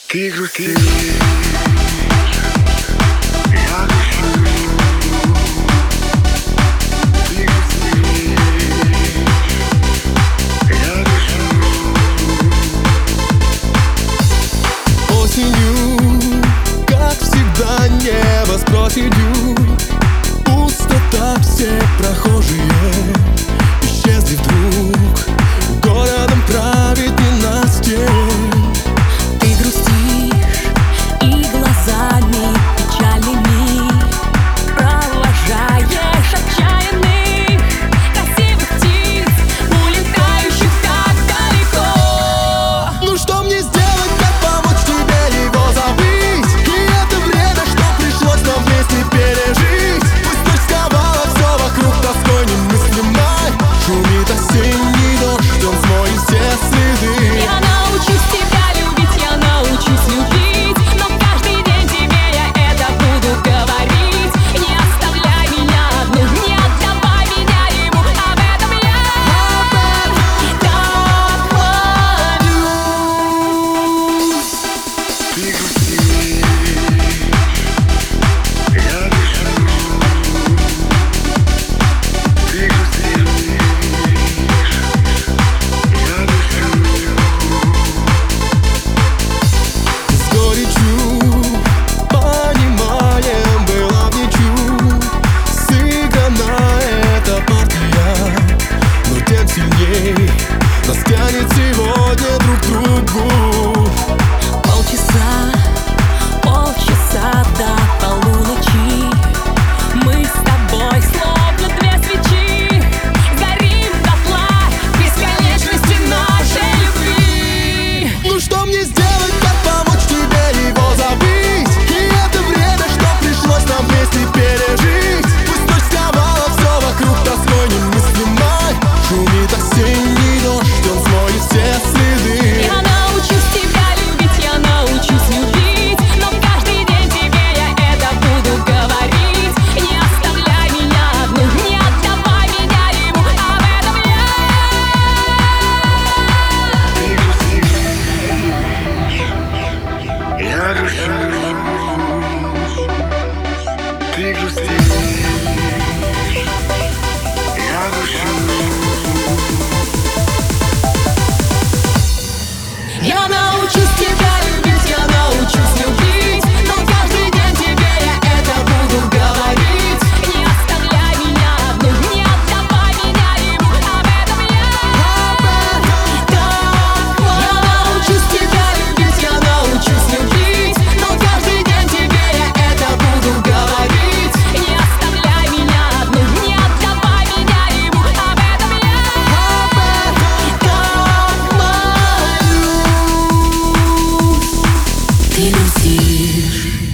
Ты грустишь, я грущу. Ты грустишь, я грущу. Осенью, как всегда, небо с проседью. Пустота, все прохожие исчезли вдруг. Городом правит ненастье. Ты грустишь и глазами печальными провожаешь отчаянных красивых птиц, улетающих так далеко. Ну что мне сделать, как помочь тебе его забыть? И это время, что пришлось нам вместе пережить. Пусть ночь сковала все вокруг тоской немыслимой. Шумит осенний дождь, он смоет все следы. Я научусь тебя любить, я научусь любить, но каждый день тебе я это буду говорить. Не оставляй меня одну, не отдавай меня ему, об этом я так молюсь. Ты грустишь, я грущу. Ты грустишь, я грущу. С горечью, пониманием была в ничью сыграна эта партия, но тем сильней нас тянет сегодня друг к другу. Полчаса до полуночи мы с тобой словно две свечи горим дотла в бесконечности нашей любви. Ну что мне сделать, как помочь тебе его забыть? И это время, что пришлось нам вместе пережить. Пусть ночь сковала все вокруг тоской немыслимой. Шумит осенний дождь, он смоет все следы. Я научусь тебя любить, я научусь любить, но каждый день тебе я это буду говорить. Не оставляй меня одну, не отдавай меня ему, об этом я Ты грустишь, я грущу. Ты грустишь, я грущу. Я научусь тебя любить, я научусь любить, но каждый день тебе я это буду говорить. Не оставляй меня одну, не отдавай меня ему, об этом я так молюсь. Я научусь тебя любить, я научусь любить, но каждый день тебе я это буду говорить. Не оставляй меня одну, не отдавай меня ему, об этом я так молюсь. Ты грустишь.